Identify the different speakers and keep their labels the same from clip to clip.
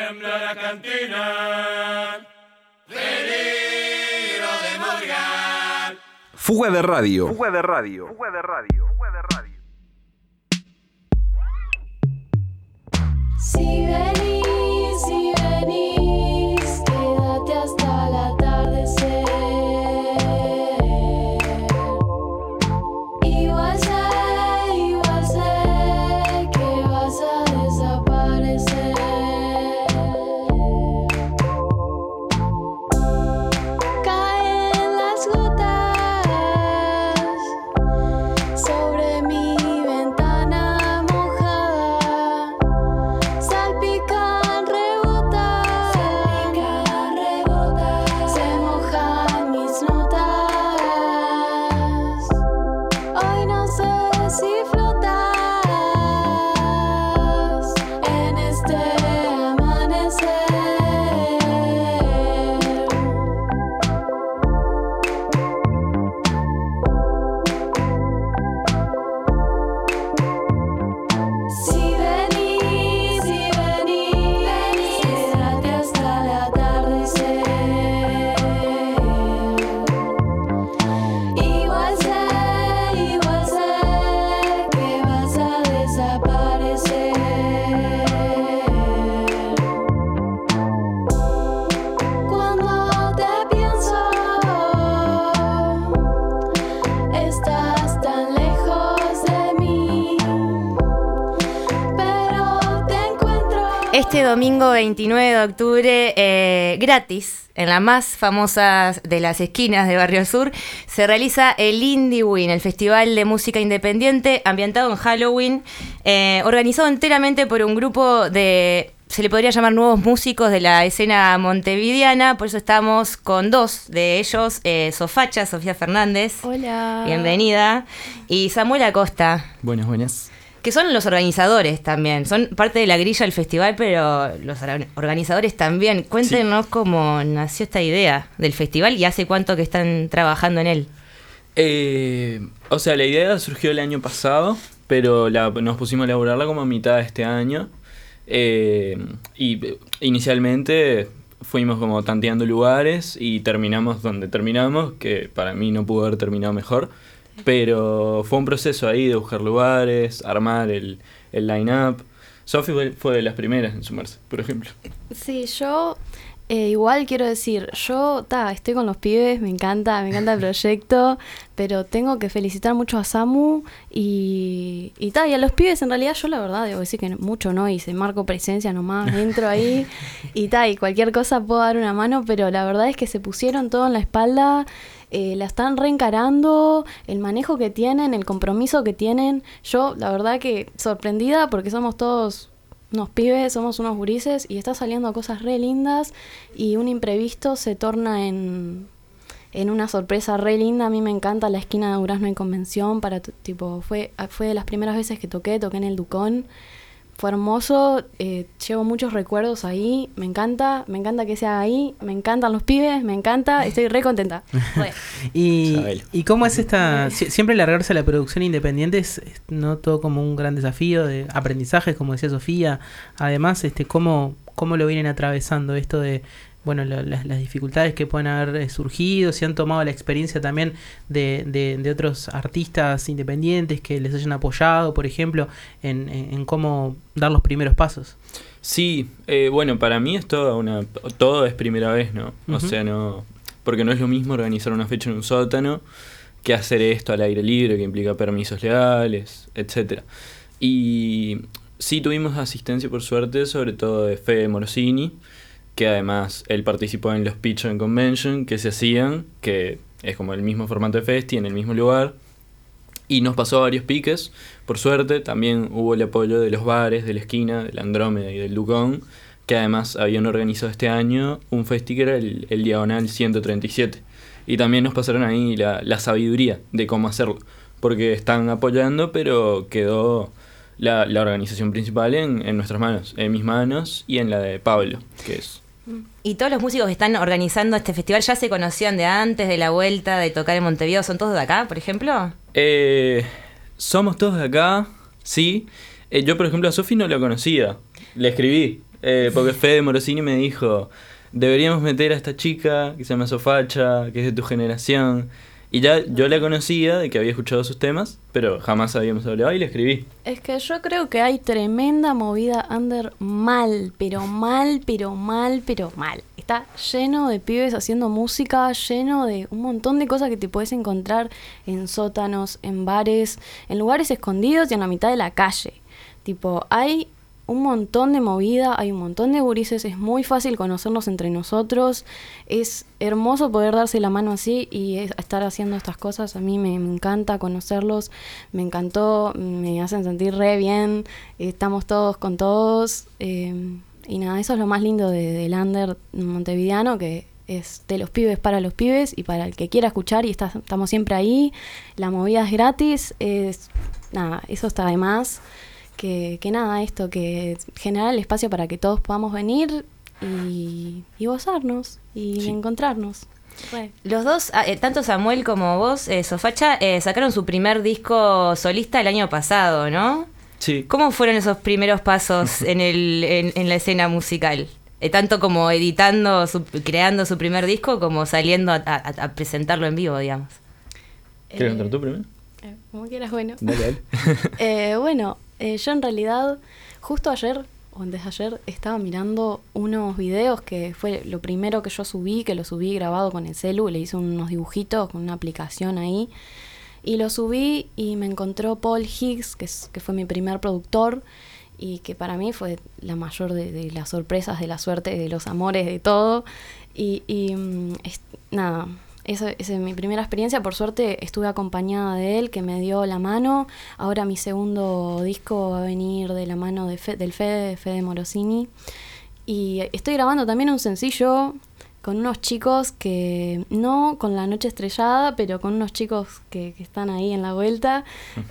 Speaker 1: tiembla la cantina. Peligro de Morgan.
Speaker 2: Fuga de radio.
Speaker 3: Fuga de radio. Fuga de radio. Fuga de radio.
Speaker 4: Si venís, quédate hasta el atardecer. Igual sé que vas a desaparecer. Caen las gotas sobre mi ventana mojada. Salpican, rebotan, se mojan mis notas. Hoy no sé si flotas en este amanecer. Si venís, quédate hasta el atardecer. Igual sé que vas a desaparecer. Cuando te pienso, estás tan lejos de mí. Pero te encuentro.
Speaker 5: Este domingo 29 de octubre, gratis, en la más famosa de las esquinas de Barrio Sur, se realiza el Indiewin, el festival de música independiente ambientado en Halloween, organizado enteramente por un grupo de, se le podría llamar nuevos músicos de la escena montevideana. Por eso estamos con dos de ellos, Sofacha, Sofía Fernández,
Speaker 4: Hola.
Speaker 5: bienvenida, y Samuel Acosta,
Speaker 6: Buenas.
Speaker 5: que son los organizadores también, son parte de la grilla del festival, pero los organizadores también. Cuéntenos cómo nació esta idea del festival y hace cuánto que están trabajando en él.
Speaker 6: O sea, la idea surgió el año pasado, pero nos pusimos a elaborarla como a mitad de este año. Y inicialmente fuimos como tanteando lugares y terminamos donde terminamos, que para mí no pudo haber terminado mejor. Pero fue un proceso ahí de buscar lugares, armar el line-up. Sofi fue de las primeras en sumarse, por ejemplo.
Speaker 7: Sí, yo igual quiero decir, yo estoy con los pibes, me encanta el proyecto, pero tengo que felicitar mucho a Samu y a los pibes. En realidad yo la verdad debo decir que mucho no hice, marco presencia nomás, entro ahí y cualquier cosa puedo dar una mano, pero la verdad es que se pusieron todo en la espalda. La están reencarando, el manejo que tienen, el compromiso que tienen. Yo, la verdad que sorprendida porque somos todos unos pibes, somos unos gurises y está saliendo cosas re lindas y un imprevisto se torna en una sorpresa re linda. A mí me encanta la esquina de Durazno y Convención, fue de las primeras veces que toqué en el Ducón. Fue hermoso, llevo muchos recuerdos ahí, me encanta que sea ahí, me encantan los pibes, estoy re contenta. Re.
Speaker 8: ¿Y cómo es siempre largarse a la producción independiente es no todo como un gran desafío de aprendizajes, como decía Sofía? Además, ¿cómo lo vienen atravesando esto de las dificultades que pueden haber surgido? Si han tomado la experiencia también de otros artistas independientes que les hayan apoyado, por ejemplo, en cómo dar los primeros pasos.
Speaker 6: Sí, para mí todo es primera vez, ¿no? Uh-huh. O sea, no, porque no es lo mismo organizar una fecha en un sótano que hacer esto al aire libre, que implica permisos legales, etcétera. Y sí tuvimos asistencia, por suerte, sobre todo de Fede Morosini, que además él participó en los Pitch and Convention que se hacían, que es como el mismo formato de festi, en el mismo lugar, y nos pasó varios piques, por suerte. También hubo el apoyo de los bares de la esquina, del Andrómeda y del Ducón, que además habían organizado este año un festi que era el Diagonal 137, y también nos pasaron ahí la sabiduría de cómo hacerlo, porque están apoyando, pero quedó la organización principal en nuestras manos, en mis manos y en la de Pablo, que es...
Speaker 5: ¿Y todos los músicos que están organizando este festival ya se conocían de antes de la vuelta, de tocar en Montevideo? ¿Son todos de acá, por ejemplo?
Speaker 6: Somos todos de acá, sí. Yo, por ejemplo, a Sofi no la conocía. Le escribí Porque Fede Morosini me dijo, deberíamos meter a esta chica que se llama Sofacha, que es de tu generación. Y ya yo la conocía de que había escuchado sus temas, pero jamás habíamos hablado y le escribí.
Speaker 7: Es que yo creo que hay tremenda movida under mal, pero mal, pero mal, pero mal. Está lleno de pibes haciendo música, lleno de un montón de cosas que te puedes encontrar en sótanos, en bares, en lugares escondidos y en la mitad de la calle. Tipo, hay un montón de movida, hay un montón de gurises, es muy fácil conocernos entre nosotros, es hermoso poder darse la mano así y estar haciendo estas cosas. A mí me encanta conocerlos, me encantó, me hacen sentir re bien, estamos todos con todos, y nada, eso es lo más lindo del under montevideano, que es de los pibes para los pibes y para el que quiera escuchar, y estamos siempre ahí, la movida es gratis, nada, eso está de más. Que nada, esto, que generar el espacio para que todos podamos venir y gozarnos y encontrarnos. Re.
Speaker 5: Los dos, tanto Samuel como vos, Sofacha, sacaron su primer disco solista el año pasado, ¿no?
Speaker 6: Sí.
Speaker 5: ¿Cómo fueron esos primeros pasos en la escena musical? Tanto como editando, creando su primer disco, como saliendo a presentarlo en vivo, digamos.
Speaker 6: ¿Quieres contar tú primero?
Speaker 7: Como quieras, bueno.
Speaker 6: Dale.
Speaker 7: Bueno, yo en realidad, justo ayer o antes de ayer, estaba mirando unos videos que fue lo primero que yo subí, que lo subí grabado con el celu, le hice unos dibujitos con una aplicación ahí, y lo subí y me encontró Paul Higgs, que fue mi primer productor, y que para mí fue la mayor de las sorpresas, de la suerte, de los amores, de todo, nada. Esa es mi primera experiencia. Por suerte estuve acompañada de él, que me dio la mano. Ahora mi segundo disco va a venir de la mano del Fede Morosini. Y estoy grabando también un sencillo con unos chicos que, no con La Noche Estrellada, pero con unos chicos que están ahí en la vuelta.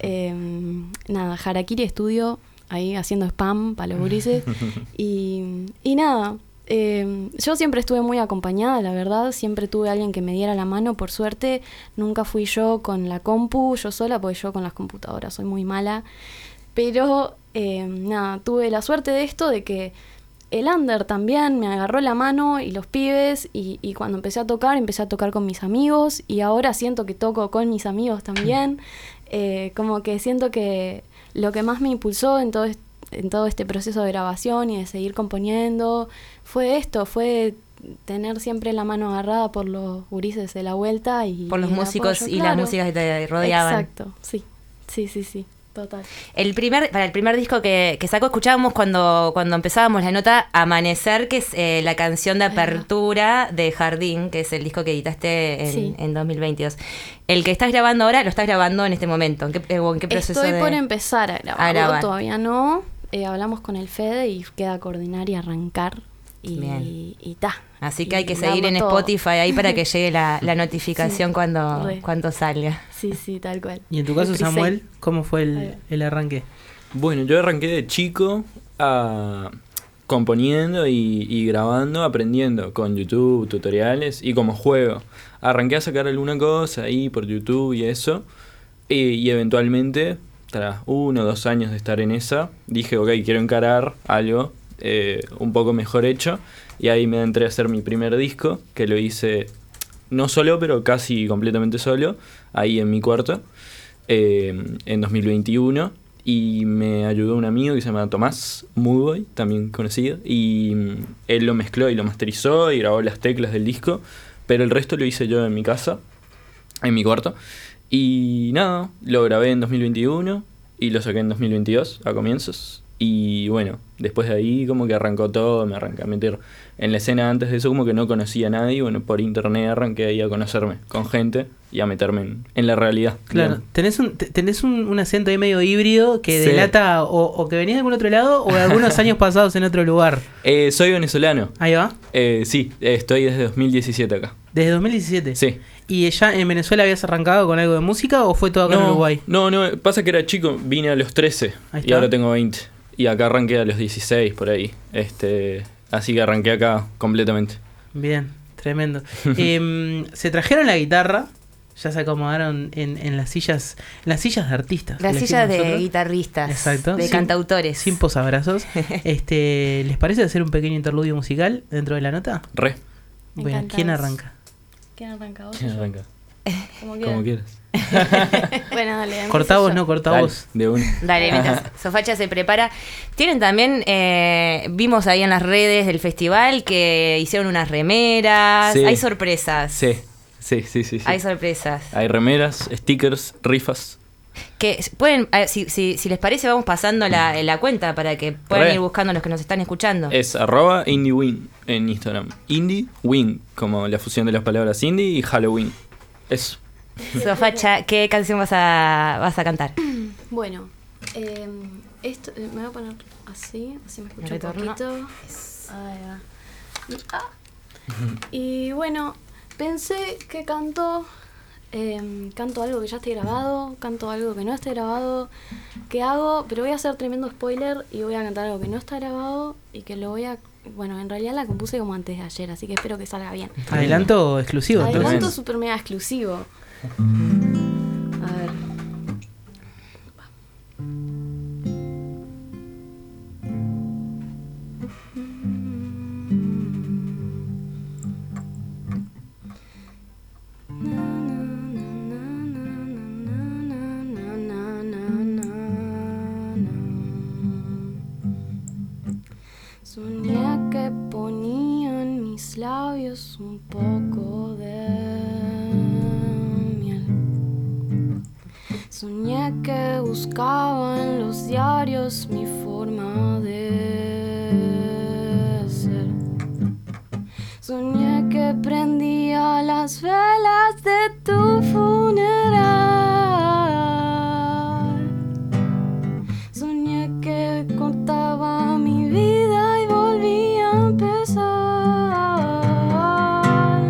Speaker 7: Nada, Harakiri Studio, ahí haciendo spam para los gurises. Y nada. Yo siempre estuve muy acompañada, la verdad, siempre tuve a alguien que me diera la mano, por suerte, nunca fui yo con la compu, yo sola, porque yo con las computadoras soy muy mala, pero nada, tuve la suerte de esto, de que el under también me agarró la mano y los pibes, y cuando empecé a tocar con mis amigos, y ahora siento que toco con mis amigos también, como que siento que lo que más me impulsó en todo este proceso de grabación y de seguir componiendo fue tener siempre la mano agarrada por los gurises de la vuelta y
Speaker 5: por los músicos
Speaker 7: apoyo,
Speaker 5: y
Speaker 7: claro.
Speaker 5: las músicas que te rodeaban.
Speaker 7: Exacto, sí, total.
Speaker 5: Para el primer disco que sacó, escuchábamos cuando empezábamos la nota Amanecer, que es la canción de apertura de Jardín, que es el disco que editaste en 2022. El que estás grabando ahora, lo estás grabando en este momento. ¿En qué proceso?
Speaker 7: Estoy por empezar a grabarlo,
Speaker 5: grabar.
Speaker 7: Todavía no. Hablamos con el Fede y queda coordinar y arrancar. Y ta.
Speaker 5: Así que hay que
Speaker 7: darlo
Speaker 5: seguir en
Speaker 7: todo.
Speaker 5: Spotify ahí para que llegue la notificación
Speaker 7: Sí,
Speaker 5: cuando salga.
Speaker 7: Sí, tal cual.
Speaker 8: Y en tu caso,
Speaker 7: El pre-sale.
Speaker 8: Samuel, ¿cómo fue el arranque?
Speaker 6: Bueno, yo arranqué de chico componiendo y grabando, aprendiendo con YouTube, tutoriales y como juego. Arranqué a sacar alguna cosa ahí por YouTube y eso. Y eventualmente, tras 1 o 2 años de estar en esa, dije, ok, quiero encarar algo un poco mejor hecho. Y ahí me entré a hacer mi primer disco, que lo hice no solo, pero casi completamente solo, ahí en mi cuarto, en 2021. Y me ayudó un amigo que se llama Tomás Moodboy, también conocido. Y él lo mezcló y lo masterizó y grabó las teclas del disco. Pero el resto lo hice yo en mi casa, en mi cuarto. Y nada, lo grabé en 2021 y lo saqué en 2022 a comienzos. Y bueno, después de ahí como que arrancó todo, me arranqué a meter en la escena. Antes de eso como que no conocía a nadie, bueno, por internet arranqué ahí a conocerme con gente y a meterme en la realidad.
Speaker 8: Claro, tenés un acento ahí medio híbrido que
Speaker 6: Sí.
Speaker 8: delata o que venís de algún otro lado o de algunos años pasados en otro lugar.
Speaker 6: Soy venezolano.
Speaker 8: Ahí va.
Speaker 6: Sí, estoy desde 2017 acá.
Speaker 8: Desde 2017.
Speaker 6: Sí.
Speaker 8: ¿Y ya en Venezuela habías arrancado con algo de música o fue todo acá en Uruguay?
Speaker 6: No, pasa que era chico, vine a los 13
Speaker 8: Ahí
Speaker 6: y
Speaker 8: está.
Speaker 6: ahora tengo 20. Y acá arranqué a los 16 por ahí. Así que arranqué acá completamente.
Speaker 8: Bien, tremendo. ¿Se trajeron la guitarra? Ya se acomodaron en las sillas de artistas.
Speaker 5: Las
Speaker 8: le
Speaker 5: sillas
Speaker 8: decimos
Speaker 5: de
Speaker 8: nosotros.
Speaker 5: guitarristas,
Speaker 8: Exacto.
Speaker 5: de cantautores.
Speaker 8: Sin posabrazos. ¿Les parece hacer un pequeño interludio musical dentro de la nota?
Speaker 6: Re.
Speaker 8: Bueno, ¿quién arranca?
Speaker 7: ¿Quién arranca vos?
Speaker 6: ¿Quién arranca?
Speaker 7: Como
Speaker 6: Como
Speaker 7: quieras.
Speaker 6: quieras.
Speaker 7: Bueno, dale.
Speaker 8: Corta vos,
Speaker 7: yo.
Speaker 8: no, corta
Speaker 6: Dale,
Speaker 8: vos.
Speaker 6: de una.
Speaker 5: Dale, mientras Sofacha se prepara. Tienen también, vimos ahí en las redes del festival que hicieron unas remeras.
Speaker 6: Sí.
Speaker 5: Hay sorpresas.
Speaker 6: Sí.
Speaker 5: Hay sorpresas.
Speaker 6: Hay remeras, stickers, rifas.
Speaker 5: Que pueden, si les parece, vamos pasando la cuenta para que puedan
Speaker 6: Re.
Speaker 5: ir buscando los que nos están escuchando.
Speaker 6: Es @IndieWin en Instagram. IndieWin, como la fusión de las palabras indie y Halloween. Eso.
Speaker 5: Sofacha, ¿qué canción vas a cantar?
Speaker 7: Bueno, esto me voy a poner así me escucho un
Speaker 5: Retorno.
Speaker 7: poquito. Ahí va. Y bueno, pensé que canto algo que ya esté grabado, canto algo que no esté grabado, que hago, pero voy a hacer tremendo spoiler y voy a cantar algo que no está grabado y que lo voy a... Bueno, en realidad la compuse como antes de ayer, así que espero que salga bien.
Speaker 8: Adelanto exclusivo.
Speaker 7: Adelanto
Speaker 8: entonces.
Speaker 7: super mega exclusivo. A ver. Soñé que ponía en mis labios un poco de miel. Soñé que buscaba en los diarios mi forma de ser. Soñé que prendía las velas de tu funeral. Soñé que cortaba mi vida y volvía a empezar.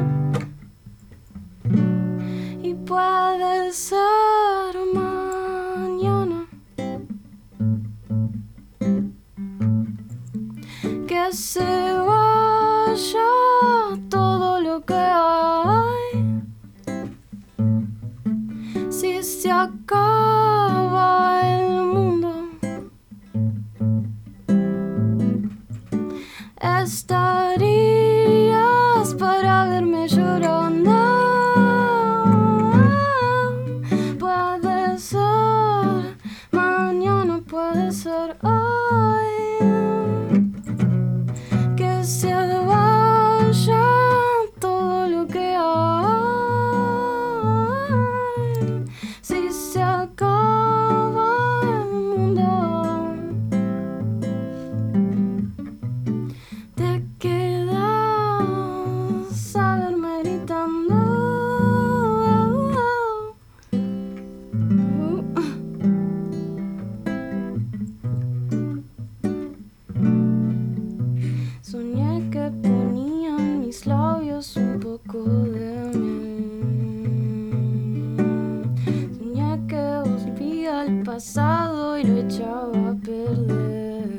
Speaker 7: Y puede ser mañana que se vaya todo lo que hay. Si se acaba el mundo, estarías para verme llorando. Puede ser mañana, puede ser hoy, que se vaya todo lo que hay. Si se acaba el mundo, te quedas a verme gritando. Soñé que ponía en mis labios un poco de miel. Soñé que volvía al pasado y lo echaba a perder.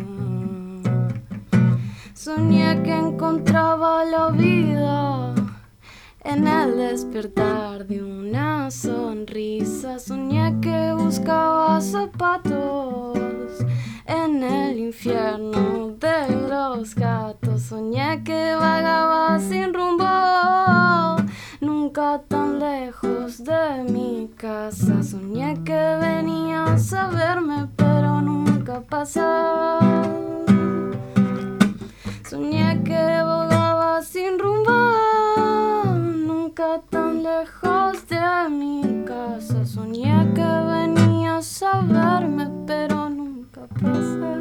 Speaker 7: Soñé que encontraba la vida en el despertar de una sonrisa. Soñé que buscaba zapatos en el infierno de los gatos. Soñé que vagaba sin rumbo, nunca tan lejos de mi casa. Soñé que venías a verme, pero nunca pasaba. Soñé que vagaba sin rumbo, nunca tan lejos de mi casa. Soñé que venías a verme, pero nunca pasé.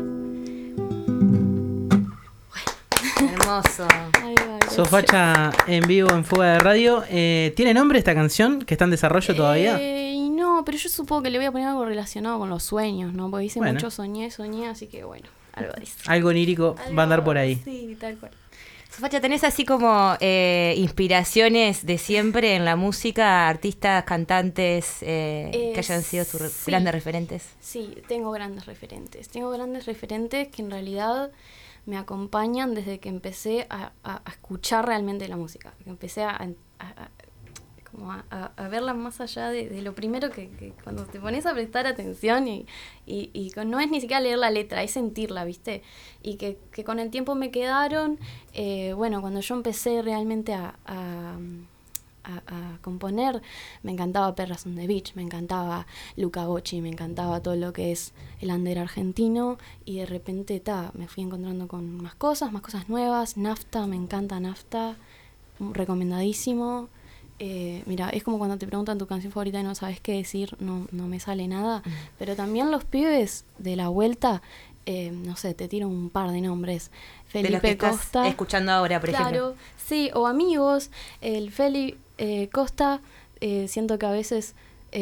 Speaker 5: Hermoso.
Speaker 7: Ahí va, gracias.
Speaker 8: Sofacha en vivo en Fuga de Radio. ¿Tiene nombre esta canción que está en desarrollo todavía?
Speaker 7: Y no, pero yo supongo que le voy a poner algo relacionado con los sueños, ¿no? Porque dice
Speaker 8: Bueno.
Speaker 7: mucho soñé, así que bueno, algo dice.
Speaker 8: Algo onírico va a andar por ahí.
Speaker 7: Sí, tal cual.
Speaker 5: Sofacha, ¿tenés así como inspiraciones de siempre en la música? Artistas, cantantes que hayan sido tus
Speaker 7: sí.
Speaker 5: grandes referentes.
Speaker 7: Sí, tengo grandes referentes. Tengo grandes referentes que en realidad me acompañan desde que empecé a escuchar realmente la música. Que empecé a como a verla más allá de lo primero que cuando te pones a prestar atención y no es ni siquiera leer la letra, es sentirla, ¿viste? Y que con el tiempo me quedaron, bueno, cuando yo empecé realmente a componer, me encantaba Perras on the Beach, me encantaba Luca Bocci, me encantaba todo lo que es el under argentino, y de repente me fui encontrando con más cosas nuevas. Nafta, me encanta Nafta, recomendadísimo. Mira, es como cuando te preguntan tu canción favorita y no sabes qué decir, no me sale nada, pero también los pibes de la vuelta, no sé, te tiro un par de nombres.
Speaker 5: De los que
Speaker 7: Felipe
Speaker 5: estás
Speaker 7: Costa,
Speaker 5: escuchando ahora, por ejemplo.
Speaker 7: claro, sí, o amigos, el Feli Costa, siento que a veces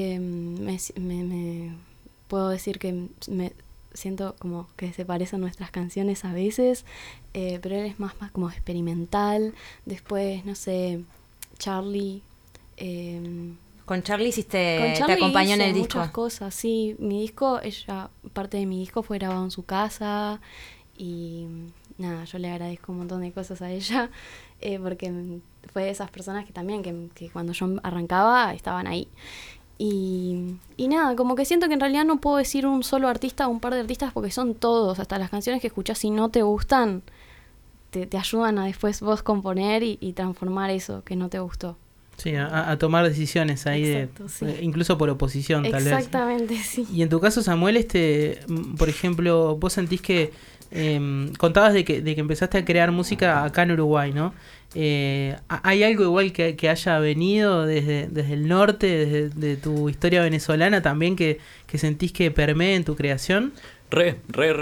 Speaker 7: me puedo decir que me siento como que se parecen nuestras canciones a veces, pero él es más como experimental. Después, no sé, Charlie.
Speaker 5: Con Charlie hiciste,
Speaker 7: Con Charlie
Speaker 5: te acompañó en
Speaker 7: hice
Speaker 5: el disco.
Speaker 7: muchas cosas, sí. Mi disco, parte de mi disco fue grabado en su casa y nada, yo le agradezco un montón de cosas a ella, porque fue de esas personas que también, que cuando yo arrancaba estaban ahí. Y nada, como que siento que en realidad no puedo decir un solo artista o un par de artistas, porque son todos, hasta las canciones que escuchás, si no te gustan, te ayudan a después vos componer y transformar eso que no te gustó.
Speaker 8: Sí, a tomar decisiones ahí,
Speaker 7: Exacto, sí.
Speaker 8: Incluso por oposición, tal vez.
Speaker 7: Exactamente, sí.
Speaker 8: Y en tu caso, Samuel, por ejemplo, vos sentís que contabas de que empezaste a crear música acá en Uruguay, ¿no? ¿Hay algo igual que haya venido desde el norte, desde tu historia venezolana también, que sentís que permee en tu creación?
Speaker 6: Re.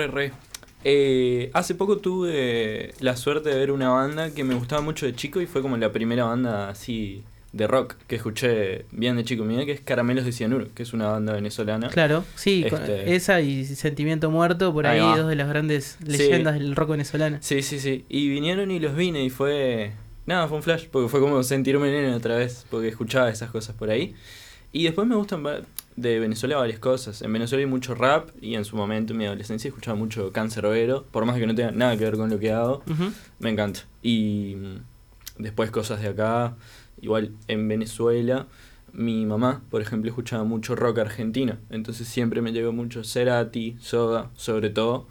Speaker 6: Hace poco tuve la suerte de ver una banda que me gustaba mucho de chico y fue como la primera banda así de rock que escuché bien de chico, mira, que es Caramelos de Cianuro, que es una banda venezolana.
Speaker 8: Claro, sí, esa y Sentimiento Muerto, por ahí dos de las grandes leyendas del rock venezolano.
Speaker 6: Sí. Y vinieron y los vine y fue un flash, porque fue como sentirme nene otra vez, porque escuchaba esas cosas por ahí. Y después me gustan de Venezuela varias cosas. En Venezuela hay mucho rap y en su momento, en mi adolescencia, escuchaba mucho Cancerbero, por más que no tenga nada que ver con lo que hago, me encanta. Y después cosas de acá, igual en Venezuela, mi mamá, por ejemplo, escuchaba mucho rock argentino, entonces siempre me llegó mucho Cerati, Soda, sobre todo,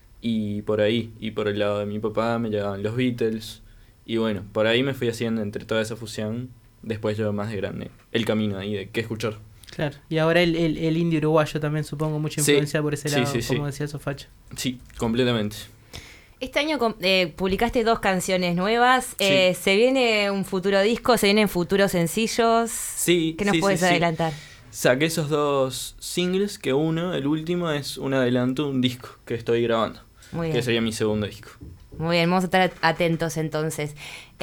Speaker 6: y por ahí, y por el lado de mi papá me llegaban los Beatles, y bueno, por ahí me fui haciendo entre toda esa fusión, después yo más de grande, el camino ahí de qué escuchar.
Speaker 8: Claro, y ahora el indie uruguayo también, supongo, mucha influencia por ese lado, como decía Sofacha.
Speaker 6: Sí, completamente.
Speaker 5: Este año publicaste 2 canciones nuevas.
Speaker 6: Sí.
Speaker 5: ¿Se viene un futuro disco? ¿Se vienen futuros sencillos?
Speaker 6: Sí.
Speaker 5: ¿Qué nos puedes adelantar?
Speaker 6: Saqué esos 2 singles, que el último, es un adelanto de un disco que estoy grabando.
Speaker 5: Muy bien.
Speaker 6: Que sería mi segundo disco.
Speaker 5: Muy bien, vamos a estar atentos entonces.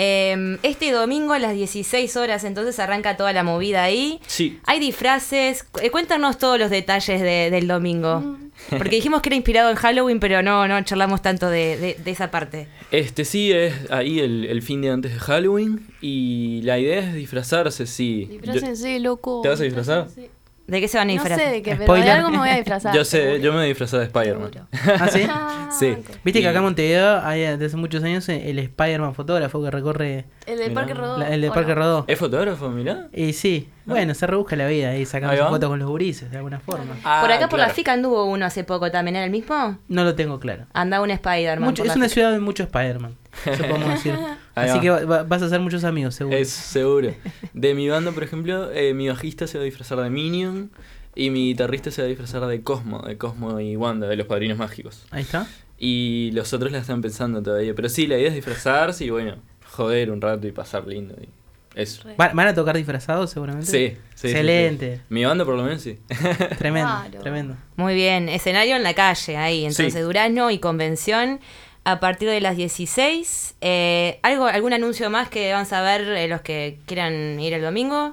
Speaker 5: Este domingo a las 16 horas entonces arranca toda la movida ahí.
Speaker 6: Sí.
Speaker 5: Hay disfraces. Cuéntanos todos los detalles del domingo. Porque dijimos que era inspirado en Halloween, pero no charlamos tanto de esa parte.
Speaker 6: Sí, es ahí el fin de antes de Halloween. Y la idea es disfrazarse, sí.
Speaker 7: Disfrácense, loco.
Speaker 6: ¿Te vas a disfrazar?
Speaker 5: ¿De qué se van a disfrazar?
Speaker 7: No sé de qué, pero
Speaker 8: Spoiler.
Speaker 7: de algo me voy a disfrazar.
Speaker 6: Yo sé,
Speaker 7: seguro.
Speaker 6: yo me voy a disfrazar de Spider-Man.
Speaker 7: Seguro.
Speaker 8: ¿Ah, sí?
Speaker 6: Sí.
Speaker 7: Ok.
Speaker 8: Viste que acá en Montevideo hay desde hace muchos años el Spider-Man fotógrafo que recorre
Speaker 7: El del
Speaker 6: Mirá.
Speaker 7: Parque Rodó.
Speaker 8: el del
Speaker 7: ¿o
Speaker 8: Parque
Speaker 7: no?
Speaker 8: Rodó.
Speaker 6: ¿Es fotógrafo, mirá?
Speaker 8: Y sí, bueno, se rebusca la vida y sacamos
Speaker 6: Ahí va.
Speaker 8: fotos con los gurises de alguna forma.
Speaker 5: Por acá por la
Speaker 6: claro.
Speaker 5: FICA anduvo uno hace poco también, ¿era el mismo?
Speaker 8: No lo tengo claro.
Speaker 5: Andaba un Spider-Man. por
Speaker 8: Es
Speaker 5: la
Speaker 8: una
Speaker 5: FICA.
Speaker 8: ciudad de mucho Spider-Man, eso podemos decir.
Speaker 6: Ahí
Speaker 8: Así
Speaker 6: va.
Speaker 8: que vas a hacer muchos amigos, seguro.
Speaker 6: Es seguro. De mi banda, por ejemplo, mi bajista se va a disfrazar de Minion y mi guitarrista se va a disfrazar de Cosmo y Wanda, de los Padrinos Mágicos.
Speaker 8: Ahí está.
Speaker 6: Y los otros la están pensando todavía. Pero sí, la idea es disfrazarse y bueno, joder un rato y pasar lindo. Y eso.
Speaker 8: ¿Van a tocar disfrazados seguramente?
Speaker 6: Sí.
Speaker 8: Excelente.
Speaker 6: Sí. Mi banda por lo menos sí.
Speaker 8: Tremendo,
Speaker 7: Claro.
Speaker 8: tremendo.
Speaker 5: Muy bien, escenario en la calle, ahí, entonces
Speaker 6: Sí.
Speaker 5: Durazno y convención a partir de las 16. ¿Algún anuncio más que van a ver los que quieran ir el domingo?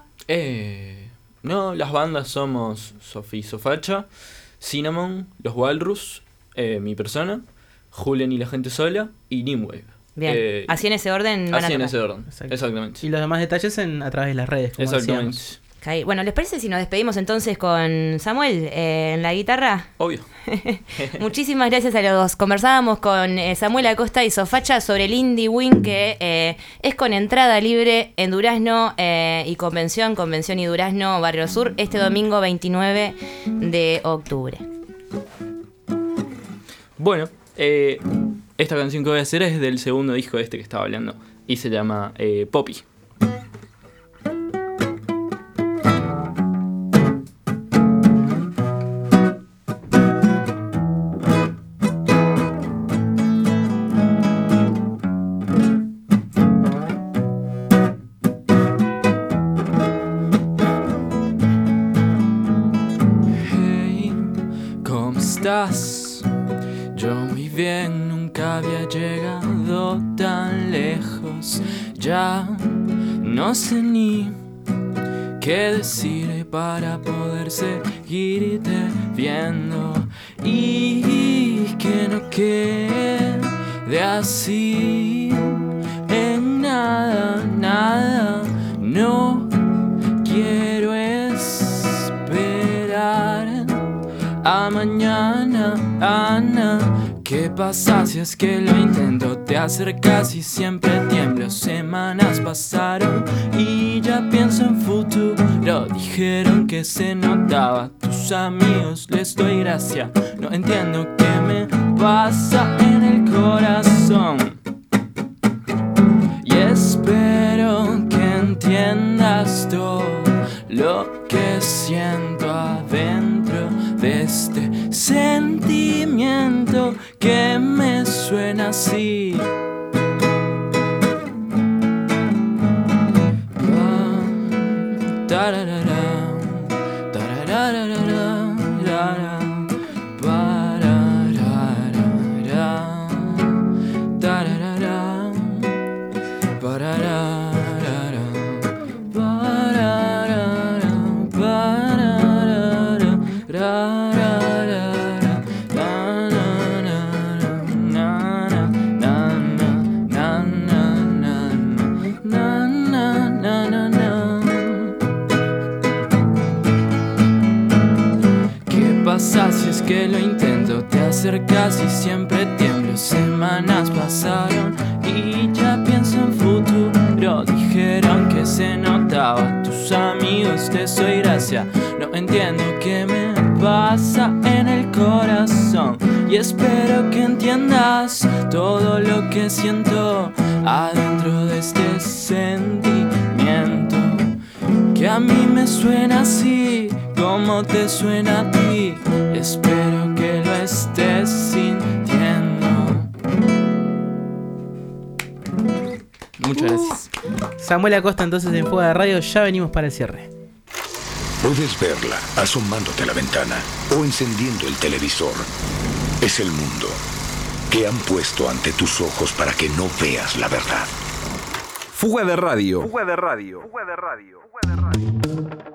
Speaker 6: No, las bandas somos Sofía y Sofacha, Cinnamon, Los Walrus, mi persona, Julian y la gente sola y Nimwave.
Speaker 5: Bien, así en ese orden van a
Speaker 6: Así en
Speaker 5: tocar.
Speaker 6: ese orden,
Speaker 8: Exacto.
Speaker 6: exactamente.
Speaker 8: Y los demás detalles a través de las redes, como
Speaker 6: Exactamente.
Speaker 8: decíamos.
Speaker 5: caer. Bueno, ¿les parece si nos despedimos entonces con Samuel en la guitarra?
Speaker 6: Obvio.
Speaker 5: Muchísimas gracias a los dos. Conversábamos con Samuel Acosta y Sofacha sobre el Indie Wing, que es con entrada libre en Durazno y Convención y Durazno, Barrio Sur, este domingo 29 de octubre.
Speaker 6: Bueno, esta canción que voy a hacer es del segundo disco que estaba hablando y se llama Poppy. Yo muy bien, nunca había llegado tan lejos. Ya no sé ni qué decir para poder seguirte viendo y que no quede así en nada, nada. No quiero esperar a mañana, Ana. ¿Qué pasa si es que lo intento? Te acercas y siempre tiemblo. Semanas pasaron y ya pienso en futuro. Dijeron que se notaba. Tus amigos les doy gracia. No entiendo qué me pasa en el corazón. Y espero que entiendas todo lo que siento adentro de este sentimiento que me suena así. Si es que lo intento, te acercas y siempre tiemblo. Semanas pasaron y ya pienso en futuro. Dijeron que se notaba. Tus amigos te soy gracia. No entiendo qué me pasa en el corazón. Y espero que entiendas todo lo que siento adentro de este sentimiento que a mí me suena así, como te suena a ti. Espero que lo estés sintiendo. Muchas gracias.
Speaker 8: Samuel Acosta entonces en Fuga de Radio. Ya venimos para el cierre.
Speaker 2: Puedes verla asomándote a la ventana o encendiendo el televisor. Es el mundo que han puesto ante tus ojos para que no veas la verdad.
Speaker 3: Fuga de Radio. Fuga de Radio. Fuga de Radio. Fuga de Radio.